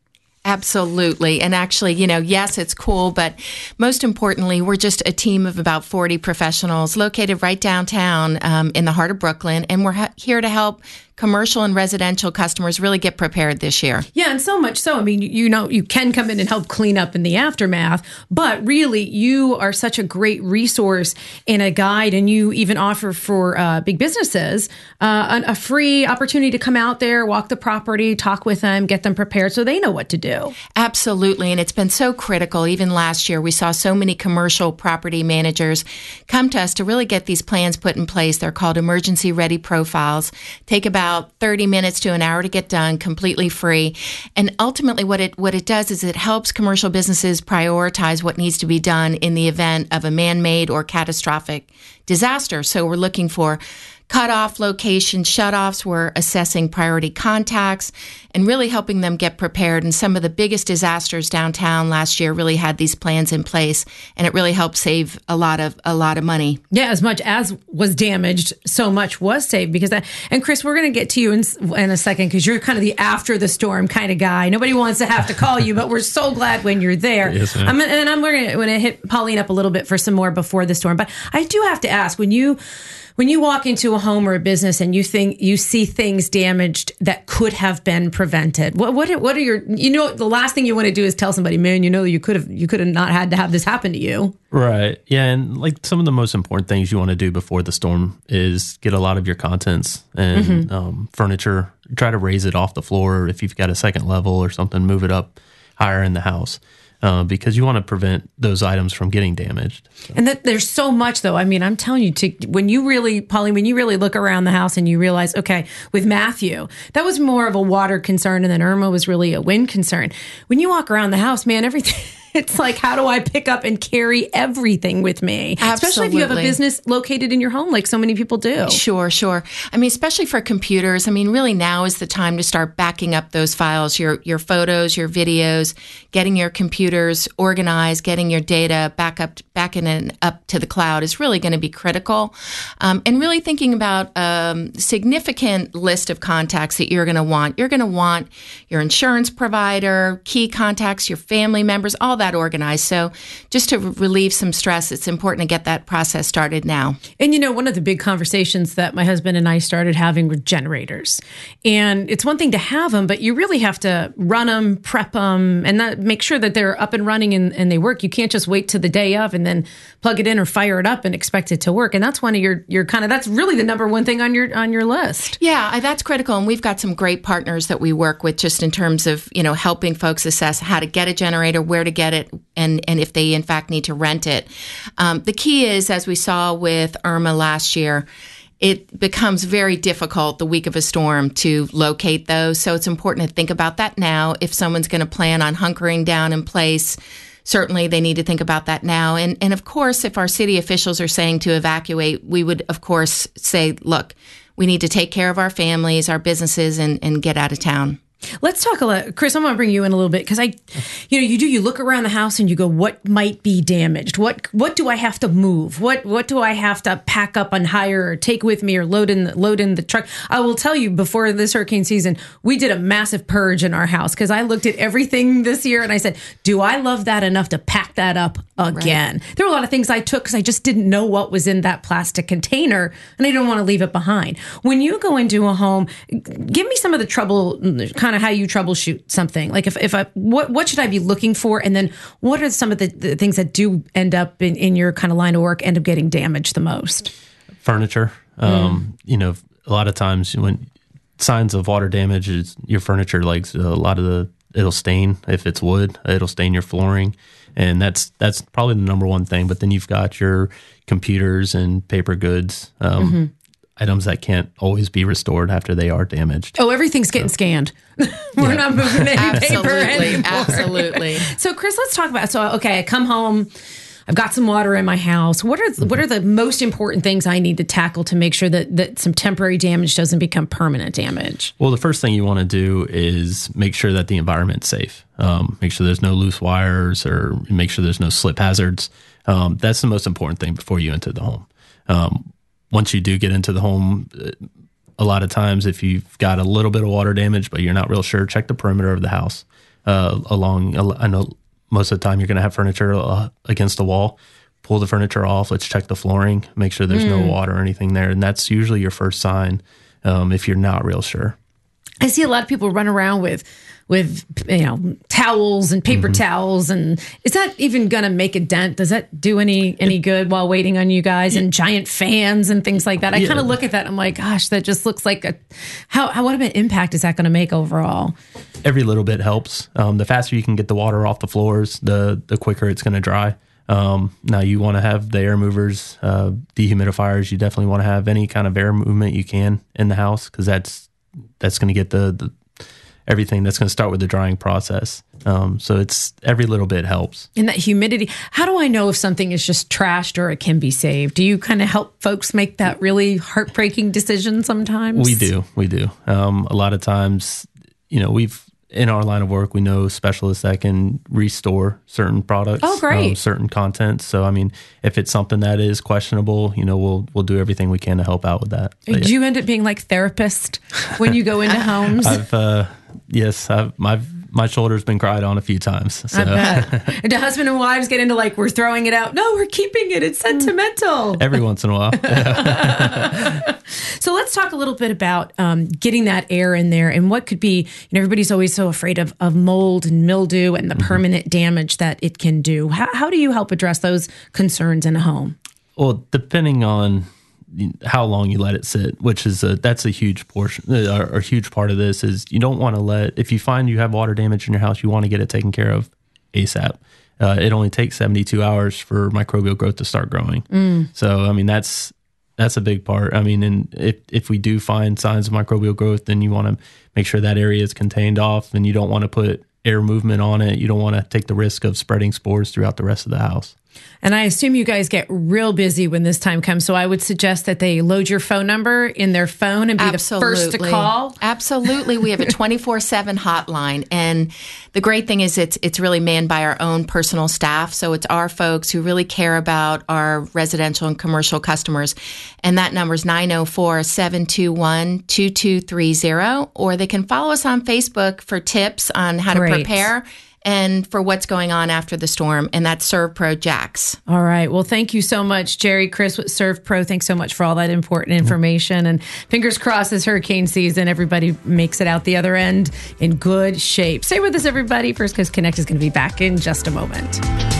Absolutely. And actually, you know, yes, it's cool, but most importantly, we're just a team of about forty professionals located right downtown um, in the heart of Brooklyn, and we're ha- here to help commercial and residential customers really get prepared this year. Yeah, and so much so. I mean, you know, you can come in and help clean up in the aftermath, but really, you are such a great resource and a guide, and you even offer for uh, big businesses uh, a, a free opportunity to come out there, walk the property, talk with them, get them prepared so they know what to do. Absolutely, and it's been so critical. Even last year, we saw so many commercial property managers come to us to really get these plans put in place. They're called emergency ready profiles. Take about thirty minutes to an hour to get done, completely free. And ultimately what it what it does is it helps commercial businesses prioritize what needs to be done in the event of a man-made or catastrophic disaster. So we're looking for cutoff locations, shutoffs. We're assessing priority contacts and really helping them get prepared. And some of the biggest disasters downtown last year really had these plans in place, and it really helped save a lot of a lot of money. Yeah, as much as was damaged, so much was saved because that. And Chris, we're going to get to you in, in a second because you're kind of the after the storm kind of guy. Nobody wants to have to call you, but we're so glad when you're there. Yes, I'm, and I'm going to hit Pauline up a little bit for some more before the storm. But I do have to ask, when you When you walk into a home or a business and you think you see things damaged that could have been prevented, what what what are your, you know, the last thing you want to do is tell somebody, man, you know, you could have you could have not had to have this happen to you. Right. Yeah. And like some of the most important things you want to do before the storm is get a lot of your contents and mm-hmm. um, furniture. Try to raise it off the floor. If you've got a second level or something, move it up higher in the house. Uh, because you want to prevent those items from getting damaged. So. And that there's so much, though. I mean, I'm telling you, to, when you really, Pauline, when you really look around the house and you realize, okay, with Matthew, that was more of a water concern, and then Irma was really a wind concern. When you walk around the house, man, everything... It's like, how do I pick up and carry everything with me? Absolutely. Especially if you have a business located in your home, like so many people do. Sure, sure. I mean, especially for computers. I mean, really now is the time to start backing up those files, your your photos, your videos, getting your computers organized, getting your data back up, back in and up to the cloud is really going to be critical. Um, and really thinking about a um, significant list of contacts that you're going to want. You're going to want your insurance provider, key contacts, your family members, all that organized. So just to relieve some stress, it's important to get that process started now. And you know, one of the big conversations that my husband and I started having were generators. And it's one thing to have them, but you really have to run them, prep them, and that, make sure that they're up and running and, and they work. You can't just wait to the day of and then plug it in or fire it up and expect it to work. And that's one of your your kind of, that's really the number one thing on your on your list. Yeah, that's critical. And we've got some great partners that we work with just in terms of, you know, helping folks assess how to get a generator, where to get it, and, and if they in fact need to rent it. Um, the key is, as we saw with Irma last year, it becomes very difficult the week of a storm to locate those. So it's important to think about that now. If someone's going to plan on hunkering down in place, certainly they need to think about that now. And, and of course, if our city officials are saying to evacuate, we would, of course, say, look, we need to take care of our families, our businesses, and, and get out of town. Let's talk a lot. Chris, I'm going to bring you in a little bit because I, you know, you do, you look around the house and you go, what might be damaged? What, what do I have to move? What, what do I have to pack up and hire or take with me or load in, the, load in the truck? I will tell you, before this hurricane season, we did a massive purge in our house because I looked at everything this year and I said, do I love that enough to pack that up again? Right. There were a lot of things I took because I just didn't know what was in that plastic container and I didn't want to leave it behind. When you go into a home, give me some of the trouble, kind of how you troubleshoot something. Like if, if I, what, what should I be looking for? And then what are some of the, the things that do end up in, in your kind of line of work end up getting damaged the most? Furniture. Mm. Um, you know, a lot of times when signs of water damage is your furniture, like a lot of the, it'll stain. If it's wood, it'll stain your flooring. And that's, that's probably the number one thing. But then you've got your computers and paper goods. Um, mm-hmm. Items that can't always be restored after they are damaged. Oh, everything's getting so, scanned. We're yeah. not moving any absolutely, paper anymore. Absolutely. So, Chris, let's talk about. So, okay, I come home. I've got some water in my house. What are mm-hmm. what are the most important things I need to tackle to make sure that that some temporary damage doesn't become permanent damage? Well, the first thing you want to do is make sure that the environment's safe. Um, make sure there's no loose wires, or make sure there's no slip hazards. Um, that's the most important thing before you enter the home. Um, Once you do get into the home, a lot of times if you've got a little bit of water damage, but you're not real sure, check the perimeter of the house. uh, along. I know most of the time you're going to have furniture uh, against the wall. Pull the furniture off. Let's check the flooring. Make sure there's mm. no water or anything there, and that's usually your first sign um, if you're not real sure. I see a lot of people run around with with you know towels and paper mm-hmm. towels, and is that even going to make a dent? Does that do any any good while waiting on you guys? And giant fans and things like that. I yeah. kind of look at that. And I'm like, gosh, that just looks like a how, how what of an impact is that going to make overall? Every little bit helps. Um, the faster you can get the water off the floors, the the quicker it's going to dry. Um, now you want to have the air movers, uh, dehumidifiers. You definitely want to have any kind of air movement you can in the house, because that's that's going to get the, the everything. That's going to start with the drying process. Um, so it's every little bit helps. And that humidity. How do I know if something is just trashed or it can be saved? Do you kind of help folks make that really heartbreaking decision sometimes? We do. We do. Um, a lot of times, you know, we've. In our line of work, we know specialists that can restore certain products, oh, great. Um, certain content. So, I mean, if it's something that is questionable, you know, we'll we'll do everything we can to help out with that. But, do yeah. you end up being like therapist when you go into homes? I've uh, yes, I've my my shoulder's been cried on a few times. So. I bet. And do husband and wives get into like, we're throwing it out? No, we're keeping it. It's sentimental. Every once in a while. So let's talk a little bit about um, getting that air in there and what could be, you know, everybody's always so afraid of, of mold and mildew and the mm-hmm. permanent damage that it can do. How, how do you help address those concerns in a home? Well, depending on how long you let it sit, which is a, that's a huge portion or a huge part of this, is you don't want to let, if you find you have water damage in your house, you want to get it taken care of ASAP. Uh, it only takes seventy-two hours for microbial growth to start growing. Mm. So, I mean, that's, that's a big part. I mean, and if, if we do find signs of microbial growth, then you want to make sure that area is contained off, and you don't want to put air movement on it. You don't want to take the risk of spreading spores throughout the rest of the house. And I assume you guys get real busy when this time comes. So I would suggest that they load your phone number in their phone and be Absolutely. the first to call. Absolutely. We have a twenty-four seven hotline. And the great thing is it's it's really manned by our own personal staff. So it's our folks who really care about our residential and commercial customers. And that number is nine oh four, seven two one, two two three zero. Or they can follow us on Facebook for tips on how Great. to prepare and for what's going on after the storm, and that's ServPro Jax. All right. Well, thank you so much, Jerry, Chris with ServPro. Thanks so much for all that important information. And fingers crossed this hurricane season, everybody makes it out the other end in good shape. Stay with us, everybody. First Coast Connect is going to be back in just a moment.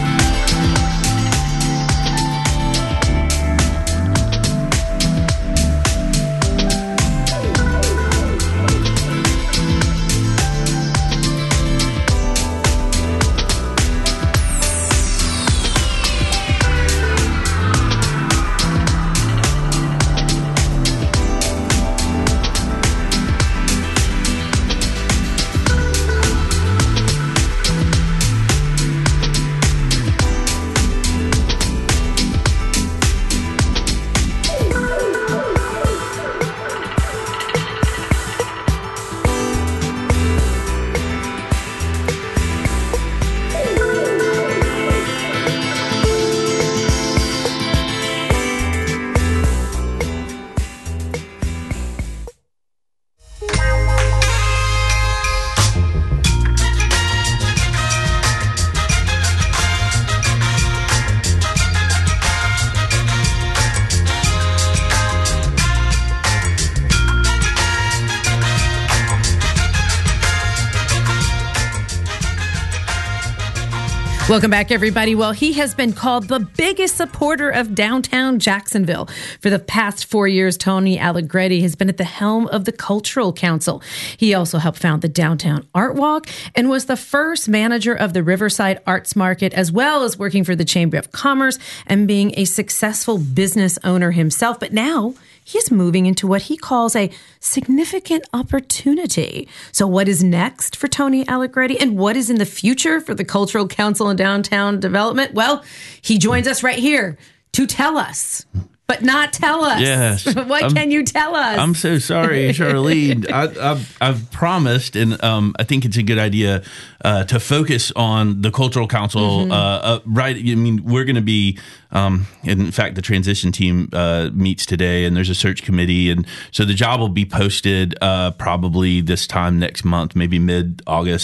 Welcome back, everybody. Well, he has been called the biggest supporter of downtown Jacksonville. For the past four years, Tony Allegretti has been at the helm of the Cultural Council. He also helped found the Downtown Art Walk and was the first manager of the Riverside Arts Market, as well as working for the Chamber of Commerce and being a successful business owner himself. But now he is moving into what he calls a significant opportunity. So what is next for Tony Allegretti, and what is in the future for the Cultural Council and downtown development? Well, he joins us right here to tell us, but not tell us. Yes. What I'm, can you tell us? I'm so sorry, Charlene. I, I've, I've promised, and um, I think it's a good idea uh, to focus on the Cultural Council. Mm-hmm. Uh, uh, right. I mean, we're going to be, um, in fact, the transition team uh, meets today, and there's a search committee. And so the job will be posted uh, probably this time next month, maybe mid-August.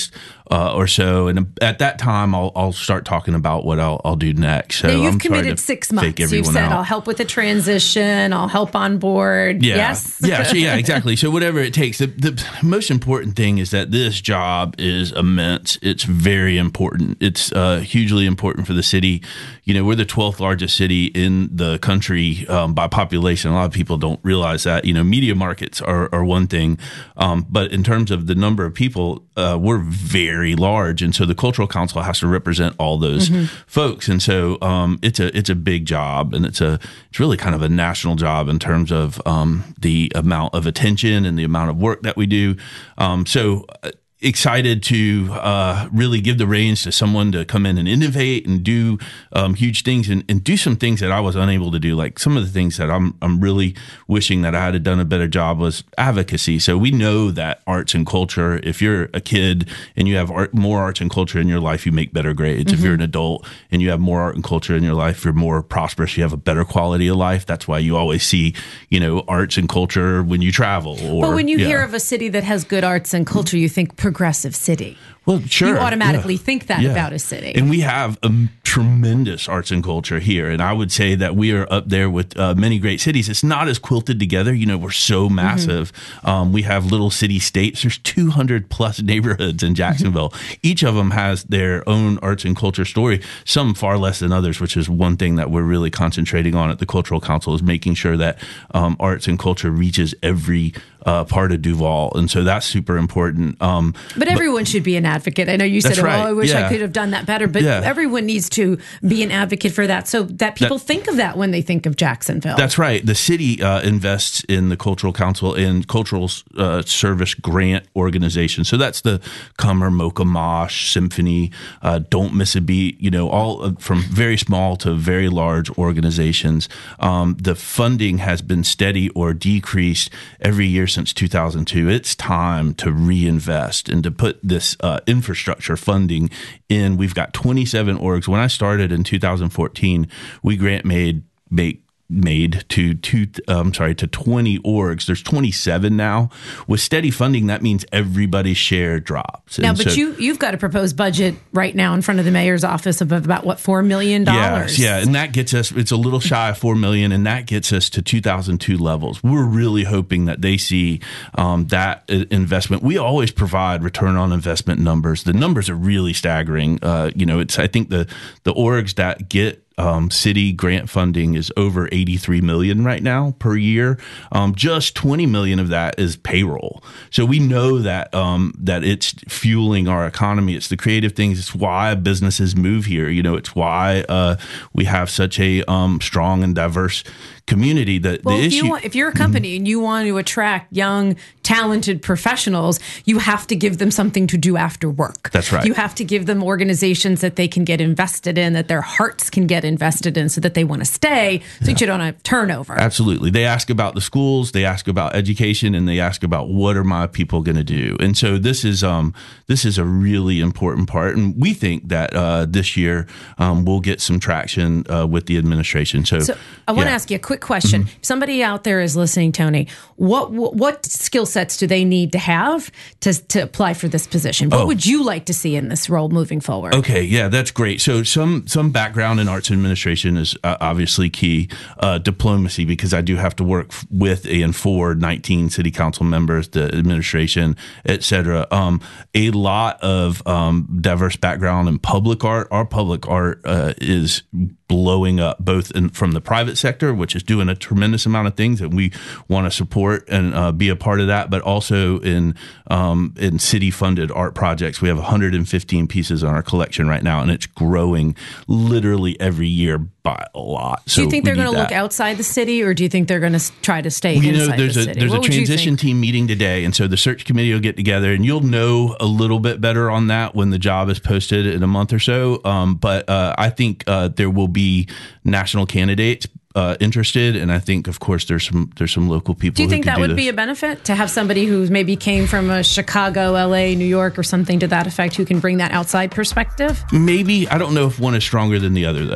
uh, or so, and at that time, I'll I'll start talking about what I'll I'll do next. So now you've I'm committed six months. You've said out. I'll help with the transition. I'll help on board. Yeah. Yes. yeah. So yeah. Exactly. So whatever it takes. The, the most important thing is that this job is immense. It's very important. It's uh, hugely important for the city. You know, we're the twelfth largest city in the country um, by population. A lot of people don't realize that. You know, media markets are, are one thing, um, but in terms of the number of people, uh, we're very large, and so the Cultural Council has to represent all those mm-hmm. folks. And so um, it's a it's a big job, and it's a it's really kind of a national job in terms of um, the amount of attention and the amount of work that we do. Um, so. Uh, excited to uh, really give the reins to someone to come in and innovate and do um, huge things and, and do some things that I was unable to do. Like some of the things that I'm I'm really wishing that I had done a better job was advocacy. So we know that arts and culture, if you're a kid and you have art, more arts and culture in your life, you make better grades. Mm-hmm. If you're an adult and you have more art and culture in your life, you're more prosperous, you have a better quality of life. That's why you always see, you know, arts and culture when you travel. Or, but when you yeah. hear of a city that has good arts and culture, you think progressive city. Well, sure. You automatically yeah. think that yeah. about a city. And we have a tremendous arts and culture here. And I would say that we are up there with uh, many great cities. It's not as quilted together. You know, we're so massive. Mm-hmm. Um, we have little city states. There's two hundred plus neighborhoods in Jacksonville. Mm-hmm. Each of them has their own arts and culture story, some far less than others, which is one thing that we're really concentrating on at the Cultural Council, is making sure that um, arts and culture reaches every Uh, part of Duval, and so that's super important. Um, but everyone but, should be an advocate. I know you said, right. "Oh, I wish yeah. I could have done that better," but yeah. everyone needs to be an advocate for that, so that people that, think of that when they think of Jacksonville. That's right. The city uh, invests in the Cultural Council in cultural uh, service grant organizations. So that's the Cummer, Mocha Mosh, Symphony, uh, Don't Miss a Beat. You know, all uh, from very small to very large organizations. Um, the funding has been steady or decreased every year since two thousand two. It's time to reinvest and to put this uh, infrastructure funding in. We've got twenty-seven orgs. When I started in two thousand fourteen, we grant made make made to two um sorry to twenty orgs. There's twenty-seven now. With steady funding, that means everybody's share drops. Now, and but so, you you've got a proposed budget right now in front of the mayor's office of about what four million dollars. Yes, yeah, and that gets us. It's a little shy of four million, and that gets us to two thousand two levels. We're really hoping that they see um, that investment. We always provide return on investment numbers. The numbers are really staggering. Uh, you know, it's I think the the orgs that get Um, city grant funding is over eighty-three million right now per year. Um, just twenty million of that is payroll. So we know that um, that it's fueling our economy. It's the creative things. It's why businesses move here. You know, it's why uh, we have such a um, strong and diverse community. The, well, the if, issue, you want, if you're a company mm-hmm. and you want to attract young, talented professionals, you have to give them something to do after work. That's right. You have to give them organizations that they can get invested in, that their hearts can get invested in, so that they want to stay, so yeah. that you don't have turnover. Absolutely. They ask about the schools, they ask about education, and they ask about what are my people going to do. And so this is um this is a really important part, and we think that uh, this year um, we'll get some traction uh, with the administration. So, so I want to yeah. ask you a quick question. Mm-hmm. If somebody out there is listening, Tony, what what, what skill sets do they need to have to to apply for this position? What oh. would you like to see in this role moving forward? Okay, yeah, that's great. So some some background in arts administration is uh, obviously key. Uh, diplomacy, because I do have to work with and for nineteen city council members, the administration, et cetera. Um, a lot of um, diverse background in public art. Our public art uh, is blowing up, both in, from the private sector, which is doing a tremendous amount of things, and we want to support and uh, be a part of that, but also in um, in city-funded art projects. We have one hundred fifteen pieces in our collection right now, and it's growing literally every year by a lot. So do you think they're going to that. look outside the city, or do you think they're going to try to stay well, you inside know, there's the a, city? There's what a transition team meeting today, and so the search committee will get together, and you'll know a little bit better on that when the job is posted in a month or so. Um, but uh, I think uh, there will be national candidates uh, interested, and I think, of course, there's some there's some local people. Do you think who that do would this. be a benefit to have somebody who maybe came from a Chicago, L A, New York, or something to that effect, who can bring that outside perspective? Maybe. I don't know if one is stronger than the other, though.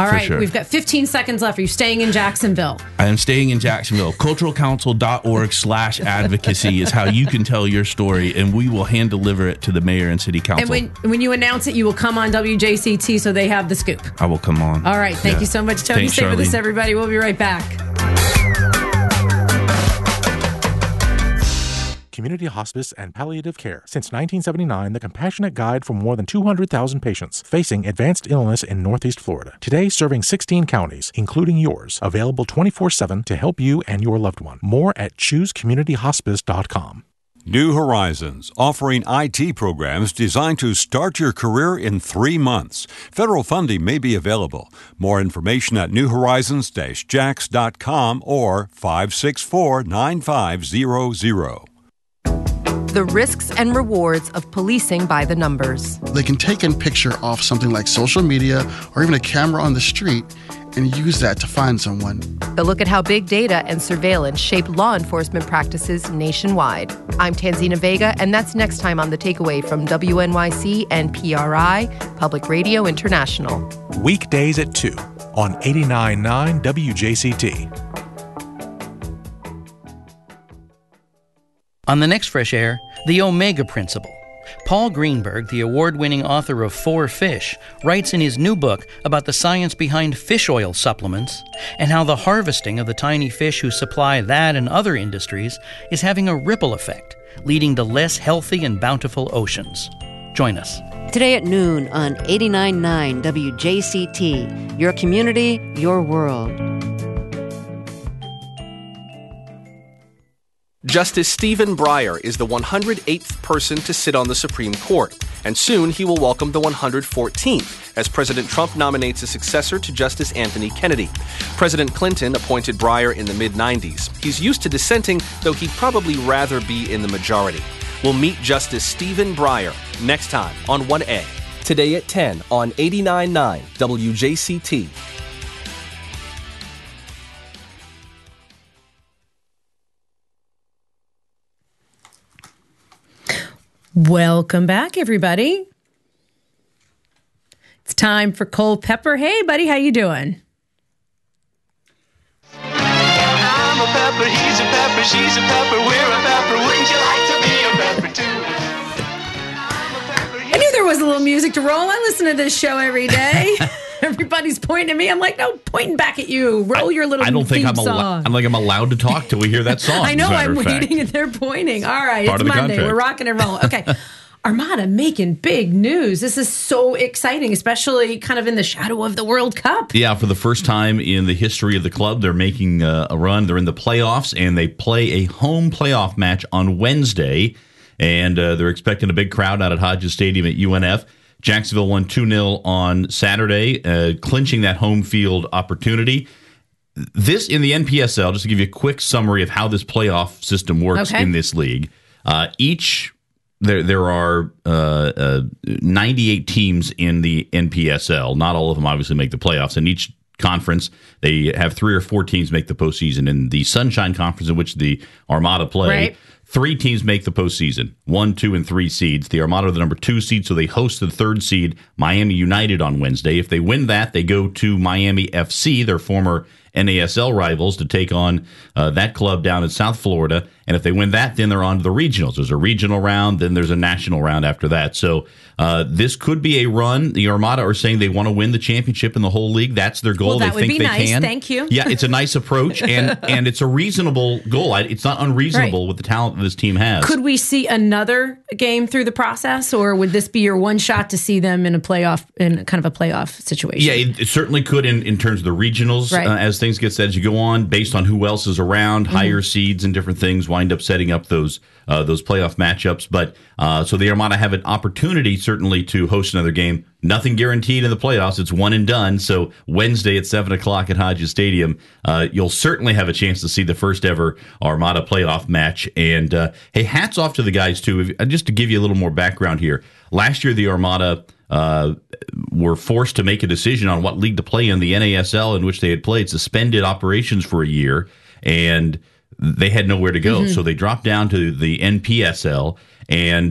All for right, sure. we've got fifteen seconds left. Are you staying in Jacksonville? I am staying in Jacksonville. culturalcouncil.org slash advocacy is how you can tell your story, and we will hand deliver it to the mayor and city council. And when, when you announce it, you will come on W J C T so they have the scoop. I will come on. All right. Thank Yeah. you so much, Tony. Thanks, Stay with us, Charlene. everybody. We'll be right back. Community hospice and palliative care. Since nineteen seventy-nine, the compassionate guide for more than two hundred thousand patients facing advanced illness in Northeast Florida. Today, serving sixteen counties, including yours. Available twenty-four seven to help you and your loved one. More at choose community hospice dot com. New Horizons, offering I T programs designed to start your career in three months. Federal funding may be available. More information at new horizons dash jax dot com or five six four, nine five zero zero. The risks and rewards of policing by the numbers. They can take a picture off something like social media or even a camera on the street and use that to find someone. The look at how big data and surveillance shape law enforcement practices nationwide. I'm Tanzina Vega, and that's next time on The Takeaway from W N Y C and P R I, Public Radio International. Weekdays at two on eighty-nine point nine W J C T. On the next Fresh Air, the Omega Principle. Paul Greenberg, the award-winning author of Four Fish, writes in his new book about the science behind fish oil supplements and how the harvesting of the tiny fish who supply that and other industries is having a ripple effect, leading to less healthy and bountiful oceans. Join us. Today at noon on eighty-nine point nine W J C T, your community, your world. Justice Stephen Breyer is the one hundred eighth person to sit on the Supreme Court, and soon he will welcome the one hundred fourteenth as President Trump nominates a successor to Justice Anthony Kennedy. President Clinton appointed Breyer in the mid nineties. He's used to dissenting, though he'd probably rather be in the majority. We'll meet Justice Stephen Breyer next time on one A. Today at ten on eighty-nine point nine W J C T. Welcome back, everybody. It's time for Cole Pepper. Hey, buddy, how you doing? I'm a pepper, he's a pepper, she's a pepper, we're a pepper. Wouldn't you like to be a pepper too? I knew there was a little music to roll. I listen to this show every day. Everybody's pointing at me. I'm like, no, pointing back at you. Roll your little I don't think theme I'm, al- song. I'm like I'm allowed to talk till we hear that song. I know. as a matter I'm of fact. waiting, and they're pointing. All right, Part it's of the Monday. contract. We're rocking and rolling. Okay, Armada making big news. This is so exciting, especially kind of in the shadow of the World Cup. Yeah, for the first time in the history of the club, they're making uh, a run. They're in the playoffs, and they play a home playoff match on Wednesday, and uh, they're expecting a big crowd out at Hodges Stadium at U N F. Jacksonville won two nil on Saturday, uh, clinching that home field opportunity. This, in the N P S L, just to give you a quick summary of how this playoff system works Okay. in this league, uh, each there there are uh, uh, ninety-eight teams in the N P S L. Not all of them obviously make the playoffs. In each conference, they have three or four teams make the postseason. In the Sunshine Conference, in which the Armada play, Right. three teams make the postseason. One, two, and three seeds. The Armada are the number two seed, so they host the third seed, Miami United, on Wednesday. If they win that, they go to Miami F C, their former N A S L rivals, to take on uh, that club down in South Florida. And if they win that, then they're on to the regionals. There's a regional round, then there's a national round after that. So uh, this could be a run. The Armada are saying they want to win the championship in the whole league. That's their goal. Well, that they would think be they nice. can. Thank you. Yeah, it's a nice approach, and and it's a reasonable goal. I- It's not unreasonable Right. with the talent that this team has. Could we see another game through the process, or would this be your one shot to see them in a playoff, in kind of a playoff situation? Yeah, it, it certainly could in, in terms of the regionals. Right. Uh, as things get set as you go on, based on who else is around, Mm-hmm. higher seeds and different things wind up setting up those uh, those playoff matchups. But uh, so the Armada have an opportunity certainly to host another game. Nothing guaranteed in the playoffs. It's one and done. So Wednesday at seven o'clock at Hodges Stadium, uh, you'll certainly have a chance to see the first ever Armada playoff match. And uh, hey, hats off to the guys too. If, just to give you a little more background here, last year the Armada uh, were forced to make a decision on what league to play in. The N A S L, in which they had played, suspended operations for a year, and they had nowhere to go. Mhm. So they dropped down to the N P S L, and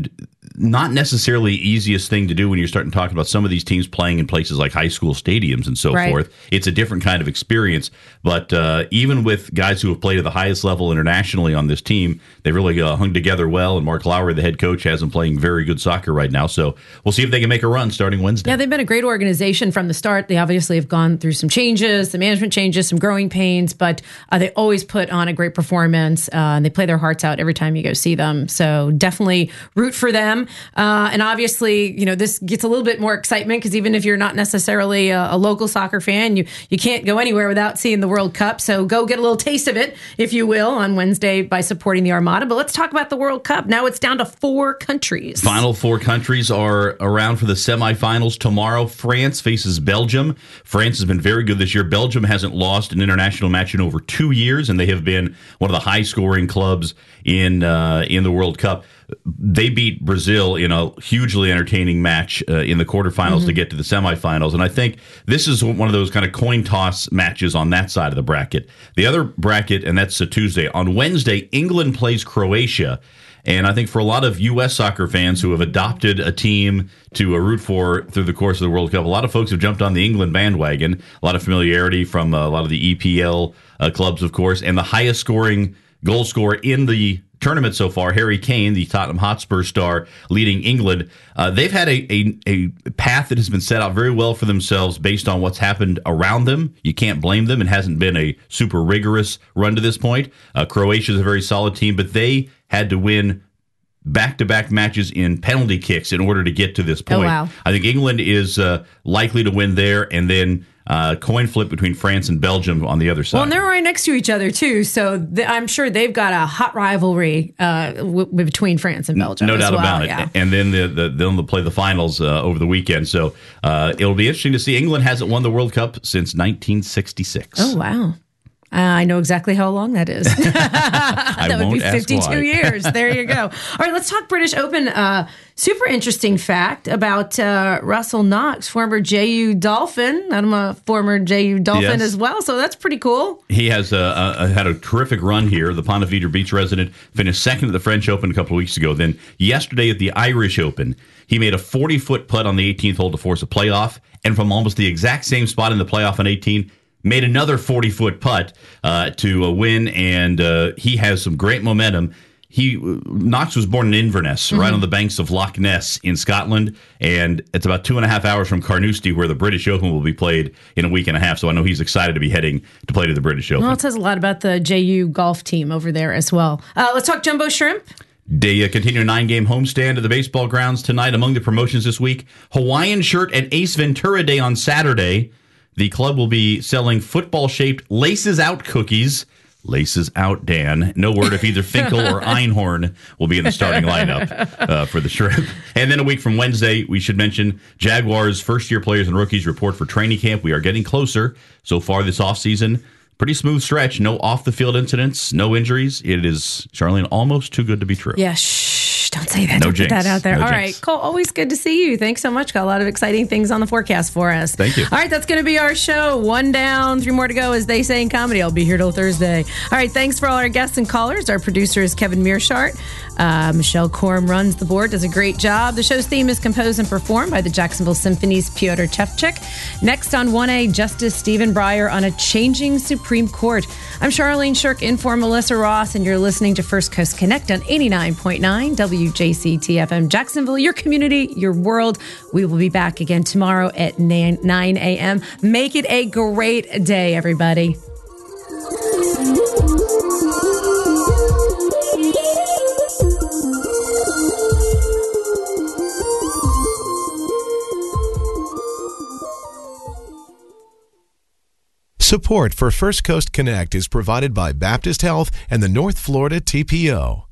not necessarily the easiest thing to do when you're starting talking about some of these teams playing in places like high school stadiums and so Right. forth. It's a different kind of experience. But uh, even with guys who have played at the highest level internationally on this team, they really uh, hung together well. And Mark Lowry, the head coach, has them playing very good soccer right now. So we'll see if they can make a run starting Wednesday. Yeah, they've been a great organization from the start. They obviously have gone through some changes, some management changes, some growing pains, but uh, they always put on a great performance. Uh, and they play their hearts out every time you go see them. So definitely root for them. Uh, and obviously, you know, this gets a little bit more excitement because even if you're not necessarily a, a local soccer fan, you, you can't go anywhere without seeing the World Cup. So go get a little taste of it, if you will, on Wednesday by supporting the Armada. But let's talk about the World Cup. Now it's down to four countries. Final four countries are around for the semifinals tomorrow. France faces Belgium. France has been very good this year. Belgium hasn't lost an international match in over two years, and they have been one of the high-scoring clubs in uh, in the World Cup. They beat Brazil in a hugely entertaining match uh, in the quarterfinals Mm-hmm. to get to the semifinals. And I think this is one of those kind of coin toss matches on that side of the bracket. The other bracket, and that's a Tuesday. On Wednesday, England plays Croatia. And I think for a lot of U S soccer fans who have adopted a team to uh, root for through the course of the World Cup, a lot of folks have jumped on the England bandwagon. A lot of familiarity from uh, a lot of the E P L uh, clubs, of course. And the highest scoring goal scorer in the tournament so far, Harry Kane, the Tottenham Hotspur star, leading England. Uh, they've had a, a a path that has been set out very well for themselves based on what's happened around them. You can't blame them. It hasn't been a super rigorous run to this point. Uh, Croatia is a very solid team, but they had to win back-to-back matches in penalty kicks in order to get to this point. Oh, wow. I think England is uh, likely to win there, and then uh, coin flip between France and Belgium on the other side. Well, and they're right next to each other, too. So th- I'm sure they've got a hot rivalry uh, w- between France and Belgium. No as doubt well. about it. Yeah. And then the, the, they'll play the finals uh, over the weekend. So uh, it'll be interesting to see. England hasn't won the World Cup since nineteen sixty-six. Oh, wow. Uh, I know exactly how long that is. that would won't be ask fifty-two why. years. There you go. All right, let's talk British Open. Uh, super interesting fact about uh, Russell Knox, former J U Dolphin. I'm a former J U Dolphin Yes. as well, so that's pretty cool. He has uh, uh, had a terrific run here. The Ponte Vedra Beach resident finished second at the French Open a couple of weeks ago. Then yesterday at the Irish Open, he made a forty-foot putt on the eighteenth hole to force a playoff. And from almost the exact same spot in the playoff on eighteen, made another forty-foot putt uh, to uh, win. And uh, he has some great momentum. He Knox was born in Inverness, right Mhm. on the banks of Loch Ness in Scotland, and it's about two and a half hours from Carnoustie, where the British Open will be played in a week and a half. So I know he's excited to be heading to play to the British Open. Well, it says a lot about the J U golf team over there as well. Uh, let's talk Jumbo Shrimp. They uh, continue a nine-game homestand at the baseball grounds tonight. Among the promotions this week, Hawaiian shirt and Ace Ventura Day on Saturday. The club will be selling football-shaped Laces Out cookies. Laces Out, Dan. No word if either Finkel or Einhorn will be in the starting lineup uh, for the Shrimp. And then a week from Wednesday, we should mention Jaguars' first-year players and rookies report for training camp. We are getting closer. So far this offseason, pretty smooth stretch. No off-the-field incidents, no injuries. It is, Charlene, almost too good to be true. Yeah, shh, don't say that. No don't jinx. put that out there. No All jinx. right, Cole, always good to see you. Thanks so much. Got a lot of exciting things on the forecast for us. Thank you. All right, that's going to be our show. One down, three more to go, as they say in comedy. I'll be here till Thursday. All right, thanks for all our guests and callers. Our producer is Kevin Mearshart. Uh, Michelle Corum runs the board, does a great job. The show's theme is composed and performed by the Jacksonville Symphony's Pyotr Chevchik. Next on one A, Justice Stephen Breyer on a changing Supreme Court. I'm Charlene Shirk in for Melissa Ross, and you're listening to First Coast Connect on eighty-nine point nine W J C T F M Jacksonville, your community, your world. We will be back again tomorrow at nine a.m. Make it a great day, everybody. Support for First Coast Connect is provided by Baptist Health and the North Florida T P O.